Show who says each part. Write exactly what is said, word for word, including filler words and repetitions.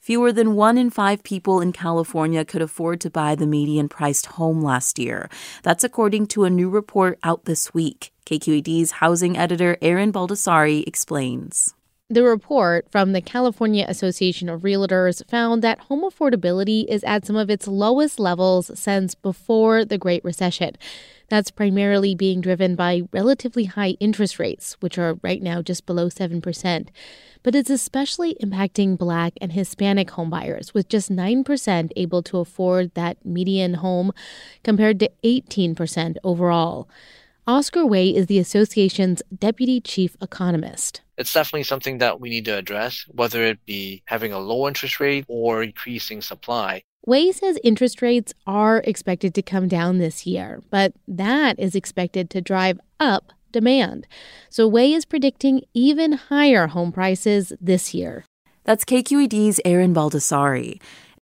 Speaker 1: Fewer than one in five people in California could afford to buy the median-priced home last year. That's according to a new report out this week. K Q E D's housing editor Erin Baldassari explains.
Speaker 2: The report from the California Association of Realtors found that home affordability is at some of its lowest levels since before the Great Recession. That's primarily being driven by relatively high interest rates, which are right now just below seven percent. But it's especially impacting Black and Hispanic homebuyers, with just nine percent able to afford that median home compared to eighteen percent overall. Oscar Way is the association's deputy chief economist.
Speaker 3: It's definitely something that we need to address, whether it be having a low interest rate or increasing supply.
Speaker 2: Way says interest rates are expected to come down this year, but that is expected to drive up demand. So Way is predicting even higher home prices this year.
Speaker 1: That's K Q E D's Erin Baldassari.